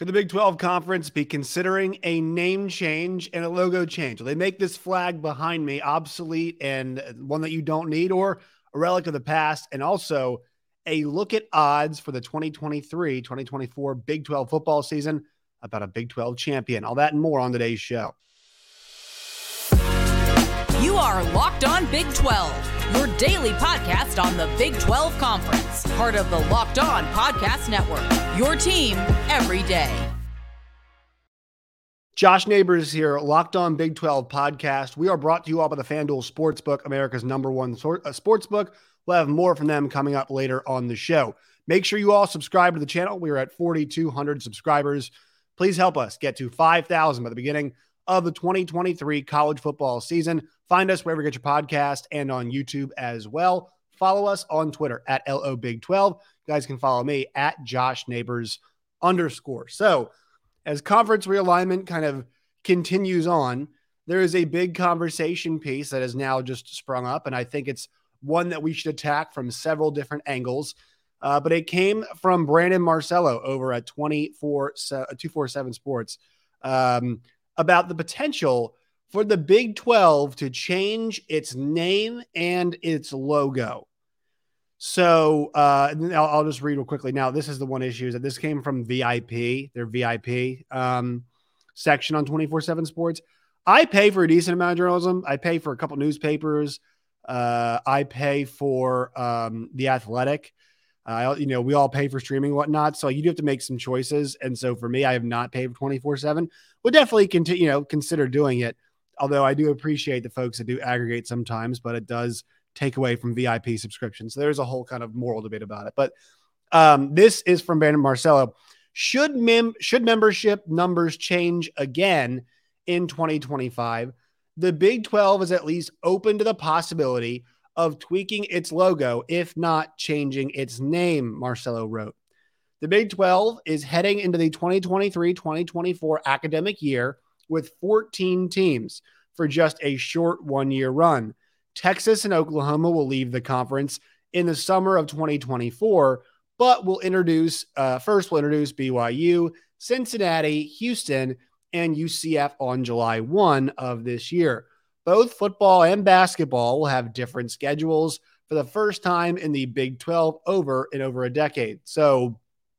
Could the Big 12 Conference be considering a name change and a logo change? Will they make this flag behind me obsolete and one that you don't need, or a relic of the past? And also a look at odds for the 2023-2024 Big 12 football season about a Big 12 champion. All that and more on today's show. You are Locked On Big 12, your daily podcast on the Big 12 Conference, part of the Locked On Podcast Network, your team every day. Josh Neighbors here, Locked On Big 12 podcast. We are brought to you all by the FanDuel Sportsbook, America's #1 sportsbook. We'll have more from them coming up later on the show. Make sure you all subscribe to the channel. We are at 4,200 subscribers. Please help us get to 5,000 by the beginning of the 2023 college football season. Find us wherever you get your podcast and on YouTube as well. Follow us on Twitter at LOBig12. You guys can follow me at Josh Neighbors _. So as conference realignment kind of continues on, there is a big conversation piece that has now just sprung up, and I think it's one that we should attack from several different angles. But it came from Brandon Marcello over at 247 Sports about the potential for the Big 12 to change its name and its logo. So I'll just read real quickly. Now, this is the one issue is that this came from VIP, their VIP section on 247 Sports. I pay for a decent amount of journalism. I pay for a couple newspapers. I pay for The Athletic. We all pay for streaming and whatnot. So you do have to make some choices. And so for me, I have not paid for 24/7. We'll definitely consider doing it. Although I do appreciate the folks that do aggregate sometimes, but it does take away from VIP subscriptions. So there's a whole kind of moral debate about it. But this is from Brandon Marcello. Should membership numbers change again in 2025? The Big 12 is at least open to the possibility of tweaking its logo, if not changing its name, Marcello wrote. The Big 12 is heading into the 2023-2024 academic year with 14 teams for just a short one-year run. Texas and Oklahoma will leave the conference in the summer of 2024, but we'll introduce BYU, Cincinnati, Houston, and UCF on July 1 of this year. Both football and basketball will have different schedules for the first time in the Big 12 over a decade. So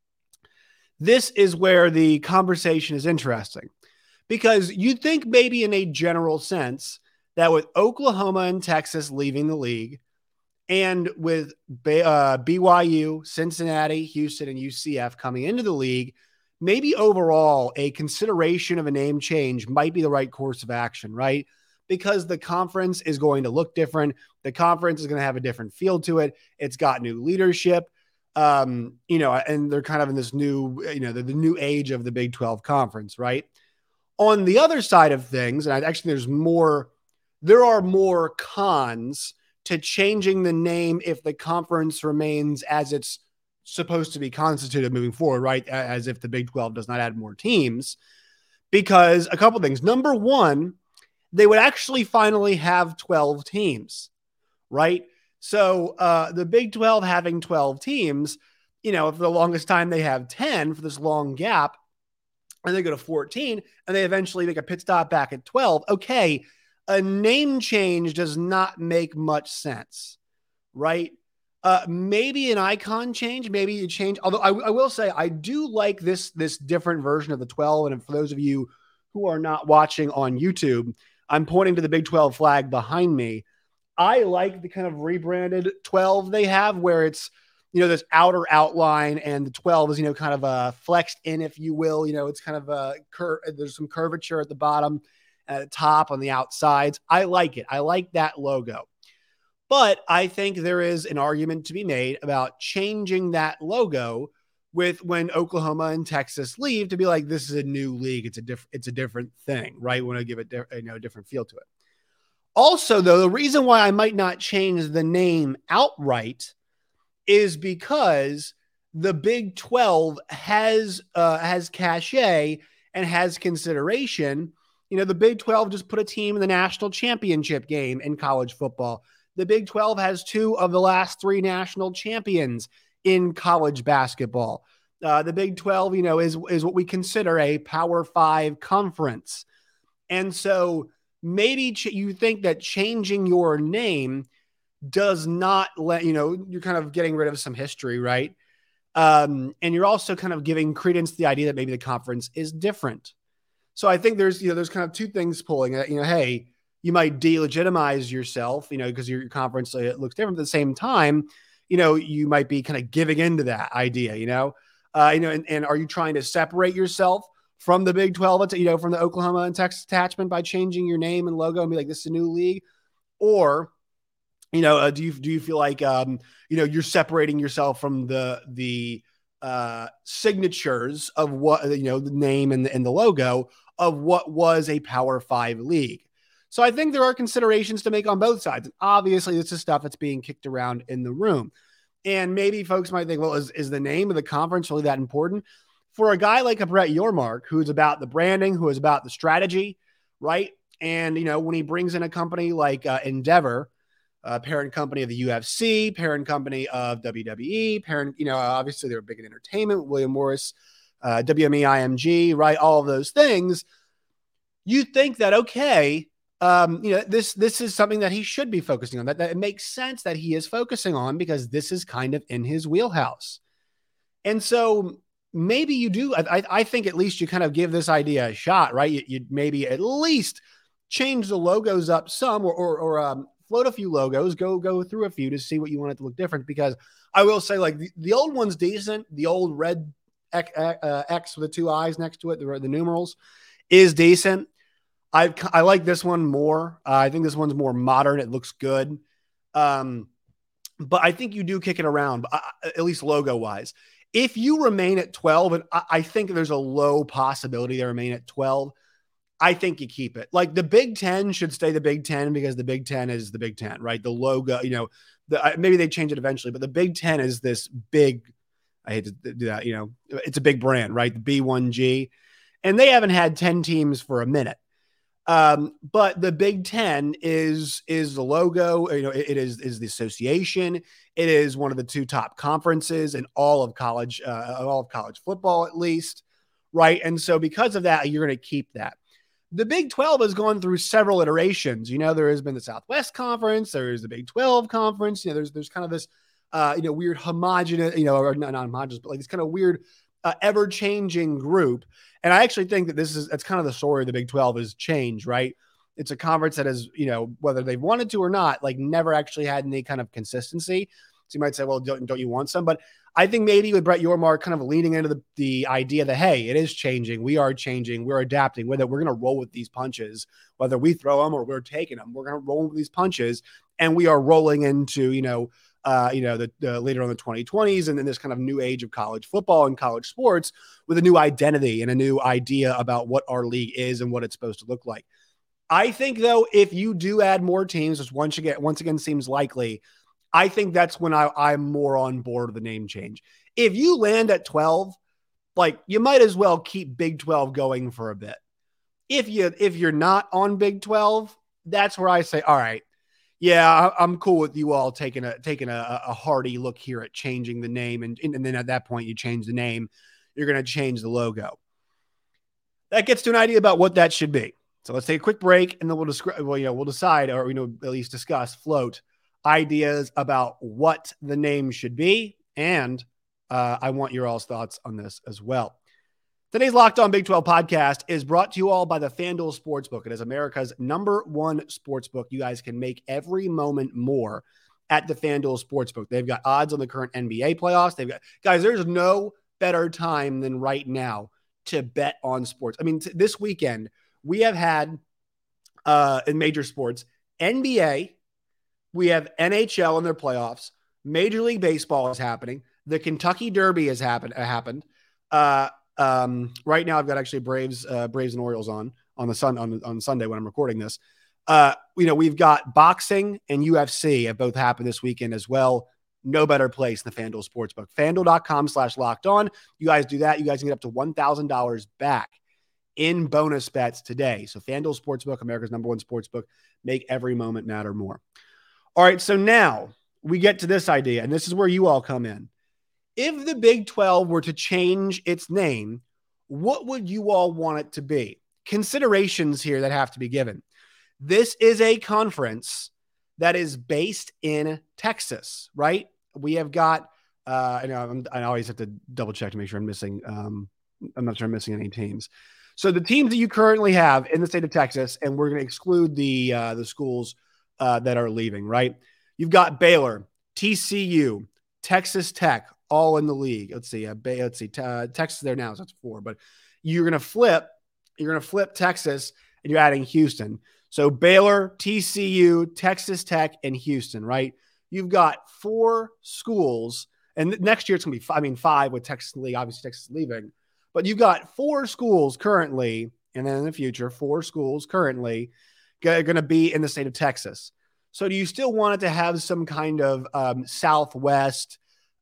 this is where the conversation is interesting, because you'd think maybe in a general sense that with Oklahoma and Texas leaving the league and with BYU, Cincinnati, Houston, and UCF coming into the league, maybe overall a consideration of a name change might be the right course of action, right? Because the conference is going to look different. The conference is going to have a different feel to it. It's got new leadership, and they're kind of in this new, the new age of the Big 12 conference, right? On the other side of things, and there are more cons to changing the name if the conference remains as it's supposed to be constituted moving forward, right? As if the Big 12 does not add more teams, because a couple things. Number one, they would actually finally have 12 teams, right? So the Big 12 having 12 teams, for the longest time they have 10 for this long gap, and they go to 14, and they eventually make a pit stop back at 12. Okay, a name change does not make much sense, right? Maybe an icon change, maybe you change. Although I will say I do like this different version of the 12. And for those of you who are not watching on YouTube, I'm pointing to the Big 12 flag behind me. I like the kind of rebranded 12 they have, where it's, this outer outline, and the 12 is, kind of flexed in, if you will. It's kind of there's some curvature at the bottom, at the top, on the outsides. I like it. I like that logo. But I think there is an argument to be made about changing that logo with when Oklahoma and Texas leave, to be like, this is a new league. It's a different thing, right? We want to give it a different feel to it. Also, though, the reason why I might not change the name outright is because the Big 12 has cachet and has consideration. The Big 12 just put a team in the national championship game in college football. The Big 12 has 2 of the last 3 national champions in college basketball. The Big 12, is what we consider a Power 5 conference. And so maybe you think that changing your name does not let, you're kind of getting rid of some history, right? And you're also kind of giving credence to the idea that maybe the conference is different. So I think there's kind of two things pulling it. Hey, you might delegitimize yourself, because your conference looks different. At the same time, you might be kind of giving into that idea, and are you trying to separate yourself from the Big 12, from the Oklahoma and Texas attachment by changing your name and logo and be like, this is a new league? Or, do you feel like, you're separating yourself from the signatures of what, the name and the logo of what was a Power 5 league? So I think there are considerations to make on both sides. And obviously, this is stuff that's being kicked around in the room. And maybe folks might think, well, is the name of the conference really that important? For a guy like a Brett Yormark, who's about the branding, who is about the strategy, right? And, when he brings in a company like Endeavor, parent company of the UFC, parent company of WWE, obviously they're big in entertainment, William Morris, WME, IMG, right? All of those things. You think that, okay, this is something that he should be focusing on, that it makes sense that he is focusing on because this is kind of in his wheelhouse. And so maybe you do. I think at least you kind of give this idea a shot, right? You maybe at least change the logos up some or float a few logos, go through a few to see what you want it to look different. Because I will say, like, the old one's decent. The old red X with the two eyes next to it, the numerals, is decent. I like this one more. I think this one's more modern. It looks good. But I think you do kick it around, at least logo-wise. If you remain at 12, and I think there's a low possibility they remain at 12, I think you keep it. Like, the Big Ten should stay the Big Ten because the Big Ten is the Big Ten, right? The logo, maybe they change it eventually, but the Big Ten is this big, I hate to do that, it's a big brand, right? The B1G. And they haven't had 10 teams for a minute. But the Big Ten is the logo, it is the association. It is one of the two top conferences in all of college football, at least. Right. And so because of that, you're going to keep that. The Big 12 has gone through several iterations. There has been the Southwest Conference. There is the Big 12 Conference. There's kind of this, weird homogenous, or not homogenous, but like this kind of weird, ever-changing group. And I actually think that that's kind of the story of the Big 12 is change, right? It's a conference that has, whether they've wanted to or not, like never actually had any kind of consistency. So you might say, well, don't you want some? But I think maybe with Brett Yormark kind of leaning into the idea that, hey, it is changing. We are changing. We're adapting. Whether we're going to roll with these punches, whether we throw them or we're taking them, we're going to roll with these punches. And we are rolling into, the later on the 2020s and then this kind of new age of college football and college sports with a new identity and a new idea about what our league is and what it's supposed to look like. I think, though, if you do add more teams, which once again seems likely, I think that's when I'm more on board with the name change. If you land at 12, like, you might as well keep Big 12 going for a bit. If you're not on Big 12, that's where I say, all right, yeah, I'm cool with you all taking a hearty look here at changing the name. And then at that point, you change the name. You're going to change the logo. That gets to an idea about what that should be. So let's take a quick break, and then we'll decide, or at least discuss, float ideas about what the name should be. And I want your all's thoughts on this as well. Today's Locked On Big 12 podcast is brought to you all by the FanDuel Sportsbook. It is America's #1 sportsbook. You guys can make every moment more at the FanDuel Sportsbook. They've got odds on the current NBA playoffs. Guys, there's no better time than right now to bet on sports. I mean, this weekend we have had in major sports, NBA, we have NHL in their playoffs. Major League Baseball is happening. The Kentucky Derby has happened. Right now I've got actually Braves and Orioles on Sunday when I'm recording this. We've got boxing and UFC have both happened this weekend as well. No better place than the FanDuel Sportsbook. FanDuel.com/lockedon. You guys do that. You guys can get up to $1,000 back in bonus bets today. So FanDuel Sportsbook, America's #1 sportsbook. Make every moment matter more. All right, so now we get to this idea, and this is where you all come in. If the Big 12 were to change its name, what would you all want it to be? Considerations here that have to be given. This is a conference that is based in Texas, right? We have got, I always have to double check to make sure I'm missing, I'm not sure I'm missing any teams. So the teams that you currently have in the state of Texas, and we're going to exclude the schools that are leaving, right? You've got Baylor, TCU, Texas Tech, all in the league. Let's see, Texas there now, so that's 4. But you're going to flip Texas, and you're adding Houston. So Baylor, TCU, Texas Tech, and Houston, right? You've got 4 schools, and next year it's going to be 5 with Texas league. Obviously, Texas leaving. But you've got 4 schools currently, and then in the future, 4 schools currently going to be in the state of Texas. So do you still want it to have some kind of Southwest?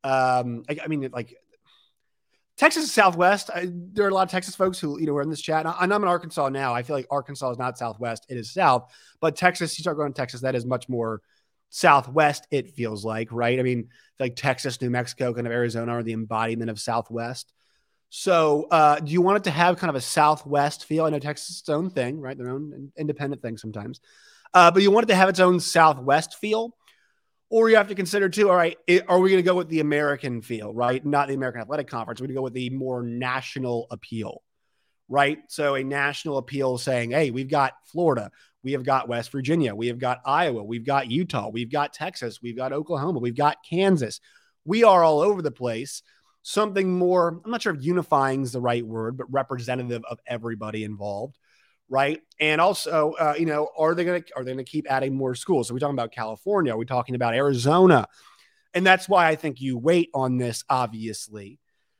Texas is Southwest. There are a lot of Texas folks who, are in this chat. And I'm in Arkansas now. I feel like Arkansas is not Southwest. It is South. But Texas, you start going to Texas, that is much more Southwest, it feels like, right? I mean, like Texas, New Mexico, kind of Arizona are the embodiment of Southwest. So do you want it to have kind of a Southwest feel? I know Texas is its own thing, right? Their own independent thing sometimes. But you want it to have its own Southwest feel? Or you have to consider too, all right, are we going to go with the American feel, right? Not the American Athletic Conference. We're going to go with the more national appeal, right? So a national appeal saying, hey, we've got Florida. We have got West Virginia. We have got Iowa. We've got Utah. We've got Texas. We've got Oklahoma. We've got Kansas. We are all over the place. Something more, I'm not sure if unifying is the right word, but representative of everybody involved, right? And also, are they going to keep adding more schools? So we're talking about California. Are we talking about Arizona? And that's why I think you wait on this, obviously.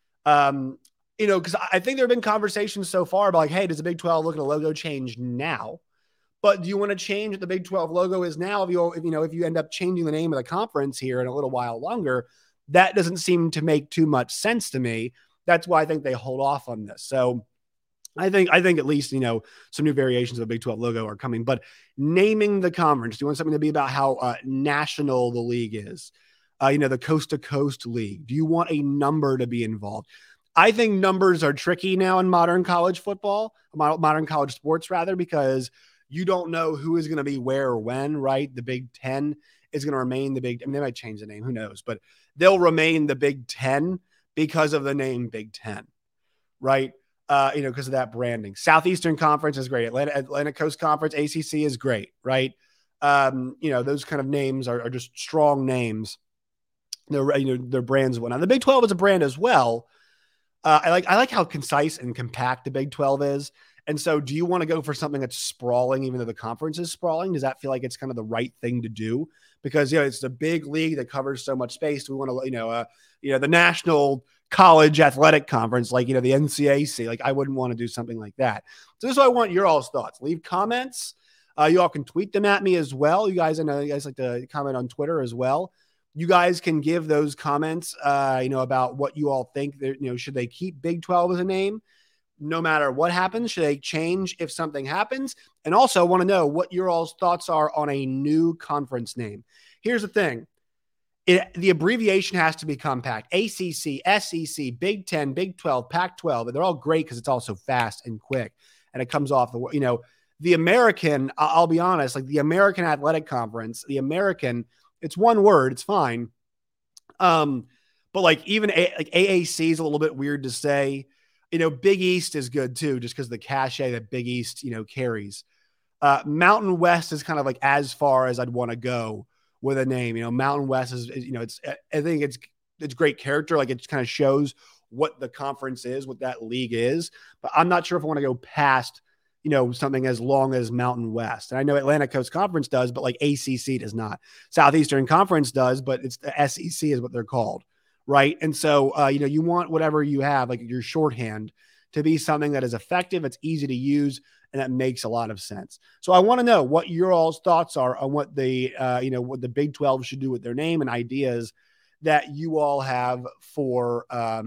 Because I think there have been conversations so far about like, hey, does the Big 12 look at a logo change now? But do you want to change what the Big 12 logo is now? If you end up changing the name of the conference here in a little while longer, that doesn't seem to make too much sense to me. That's why I think they hold off on this. So I think at least, some new variations of the Big 12 logo are coming, but naming the conference, do you want something to be about how national the league is? The coast to coast league. Do you want a number to be involved? I think numbers are tricky now in modern college football, modern college sports rather, because you don't know who is going to be where or when, right? The Big 10 is going to remain the Big, they might change the name, who knows, but they'll remain the Big 10 because of the name Big 10, right? Because of that branding. Southeastern Conference is great. Atlantic Coast Conference, ACC is great, right? Those kind of names are just strong names. They're brands and whatnot. The Big 12 is a brand as well. I like how concise and compact the Big 12 is. And so do you want to go for something that's sprawling, even though the conference is sprawling? Does that feel like it's kind of the right thing to do? Because, it's a big league that covers so much space. We want to, the National College Athletic Conference, like, the NCAC, like I wouldn't want to do something like that. So this is what I want your all's thoughts. Leave comments. You all can tweet them at me as well. I know you guys like to comment on Twitter as well. You guys can give those comments, about what you all think. Should they keep Big 12 as a name? No matter what happens, should they change if something happens? And also want to know what your all's thoughts are on a new conference name. Here's the thing. The abbreviation has to be compact. ACC, SEC, Big 10, Big 12, Pac-12. They're all great because it's also fast and quick. And it comes off the American, I'll be honest, like the American Athletic Conference, it's one word, it's fine. But like even AAC is a little bit weird to say. Big East is good too, just because of the cachet that Big East, carries. Mountain West is kind of like as far as I'd want to go with a name. Mountain West is I think it's great character. Like it kind of shows what the conference is, what that league is. But I'm not sure if I want to go past, something as long as Mountain West. And I know Atlantic Coast Conference does, but like ACC does not. Southeastern Conference does, but it's the SEC is what they're called. Right. And so, you want whatever you have, like your shorthand, to be something that is effective, it's easy to use, and that makes a lot of sense. So I want to know what your all's thoughts are on what what the Big 12 should do with their name and ideas that you all have for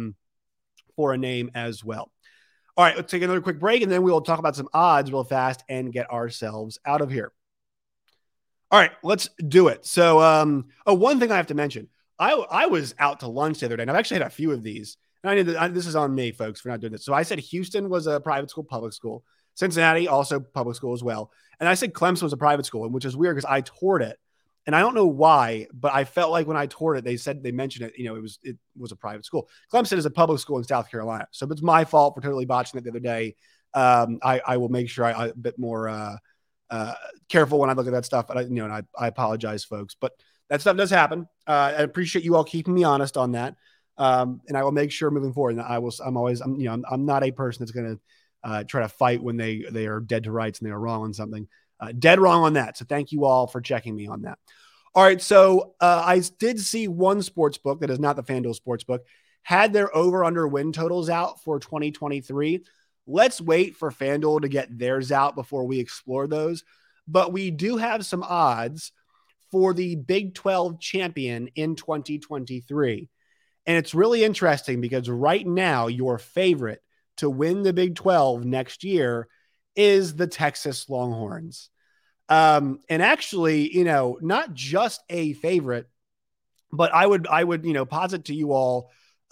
a name as well. All right, let's take another quick break, and then we will talk about some odds real fast and get ourselves out of here. All right, let's do it. So, one thing I have to mention. I was out to lunch the other day, and I've actually had a few of these. And this is on me, folks, for not doing this. So I said Houston was a private school, public school. Cincinnati, also public school as well. And I said Clemson was a private school, which is weird because I toured it. And I don't know why, but I felt like when I toured it, they mentioned it, it was a private school. Clemson is a public school in South Carolina. So it's my fault for totally botching it the other day. I will make sure I'm a bit more careful when I look at that stuff. And I apologize, folks, but that stuff does happen. I appreciate you all keeping me honest on that. And I will make sure moving forward. And I'm not a person that's going to try to fight when they are dead to rights and they are wrong on something. Dead wrong on that. So thank you all for checking me on that. All right. So I did see one sports book that is not the FanDuel Sportsbook had their over-under win totals out for 2023. Let's wait for FanDuel to get theirs out before we explore those. But we do have some odds for the Big 12 champion in 2023. And it's really interesting because right now your favorite to win the Big 12 next year is the Texas Longhorns. And actually, not just a favorite, but I would, posit to you all,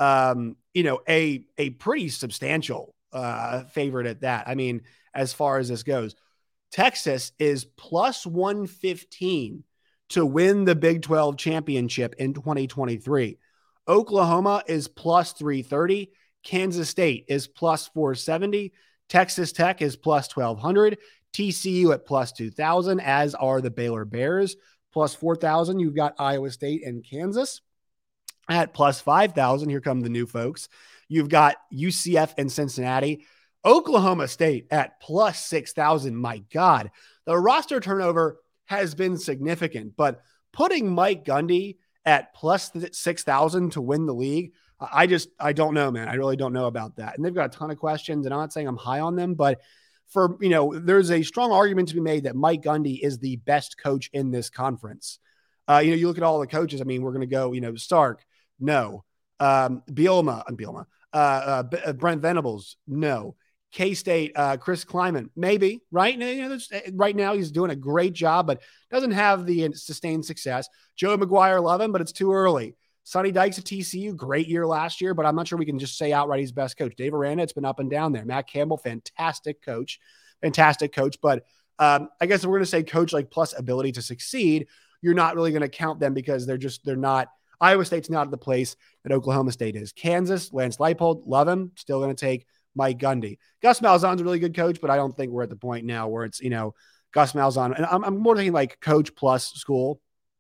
a pretty substantial favorite at that. I mean, as far as this goes, Texas is plus 115 to win the Big 12 championship in 2023. Oklahoma is plus 330. Kansas State is plus 470. Texas Tech is plus 1,200. TCU at plus 2,000, as are the Baylor Bears. Plus 4,000, you've got Iowa State and Kansas. At plus 5,000, here come the new folks. You've got UCF and Cincinnati. Oklahoma State at plus 6,000. My God, the roster turnover has been significant, but putting Mike Gundy at plus 6,000 to win the league, I don't know, man. I really don't know about that. And they've got a ton of questions, and I'm not saying I'm high on them, but there's a strong argument to be made that Mike Gundy is the best coach in this conference. You look at all the coaches. I mean, we're going to go, Stark, no. Bielema, Brent Venables, no. K-State, Chris Kleiman, maybe, right? Right now he's doing a great job, but doesn't have the sustained success. Joe McGuire, love him, but it's too early. Sonny Dykes at TCU, great year last year, but I'm not sure we can just say outright he's best coach. Dave Aranda, it's been up and down there. Matt Campbell, fantastic coach. But I guess if we're going to say coach like plus ability to succeed, you're not really going to count them because they're not. Iowa State's not at the place that Oklahoma State is. Kansas, Lance Leipold, love him. Still going to take Mike Gundy. Gus Malzahn's a really good coach, but I don't think we're at the point now where it's, Gus Malzahn. And I'm more thinking like coach plus school.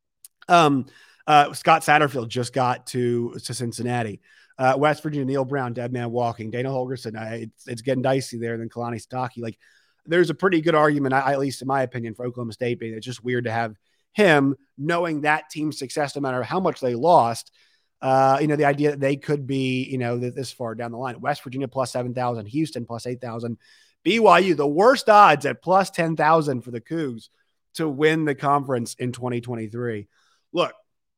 Scott Satterfield just got to Cincinnati. West Virginia, Neil Brown, dead man walking. Dana Holgorsen, it's getting dicey there. And then Kalani Sitake. Like, there's a pretty good argument, at least in my opinion, for Oklahoma State being it's just weird to have him knowing that team's success, no matter how much they lost. The idea that they could be, this far down the line. West Virginia plus 7,000, Houston plus 8,000, BYU, the worst odds at plus 10,000 for the Cougs to win the conference in 2023. Look,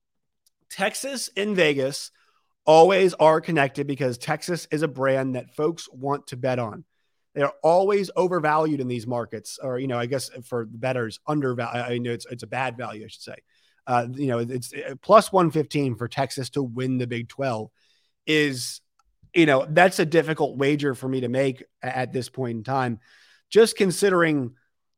Texas and Vegas always are connected because Texas is a brand that folks want to bet on. They are always overvalued in these markets, or, I guess for bettors, undervalued. It's a bad value, I should say. It's plus 115 for Texas to win the Big 12 is, that's a difficult wager for me to make at this point in time, just considering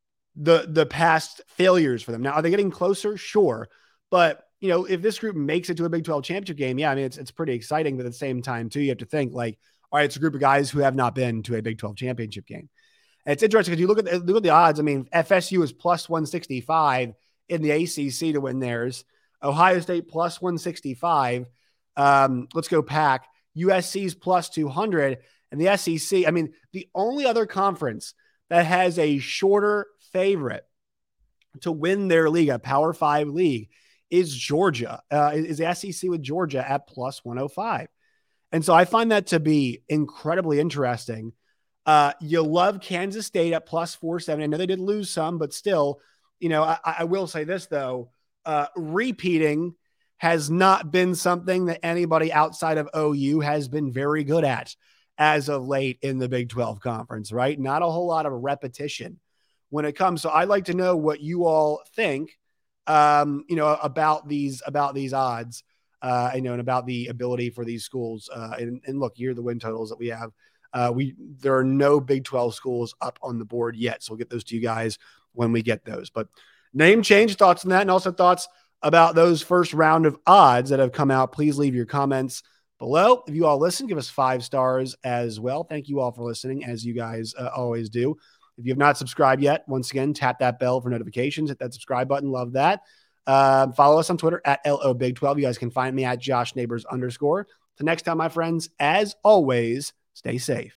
the past failures for them. Now, are they getting closer? Sure. But, if this group makes it to a Big 12 championship game, yeah, I mean, it's pretty exciting, but at the same time too, you have to think like, all right, it's a group of guys who have not been to a Big 12 championship game. And it's interesting because you look at the odds. I mean, FSU is plus 165 in the ACC to win theirs. Ohio State plus 165. Let's go Pack. USC's plus 200. And the SEC, I mean, the only other conference that has a shorter favorite to win their league, a Power 5 league, is Georgia, is the SEC with Georgia at plus 105. And so I find that to be incredibly interesting. You love Kansas State at plus 470. I know they did lose some, but still, I will say this, though. Repeating has not been something that anybody outside of OU has been very good at as of late in the Big 12 conference, right? Not a whole lot of repetition when it comes. So I'd like to know what you all think, about these odds. and about the ability for these schools. And look, here are the win totals that we have. There are no Big 12 schools up on the board yet, so we'll get those to you guys when we get those. But name change, thoughts on that, and also thoughts about those first round of odds that have come out. Please leave your comments below. If you all listen, give us 5 stars as well. Thank you all for listening, as you guys always do. If you have not subscribed yet, once again, tap that bell for notifications. Hit that subscribe button. Love that. Follow us on Twitter at LOBig12. You guys can find me at JoshNeighbors_. Till next time, my friends, as always, stay safe.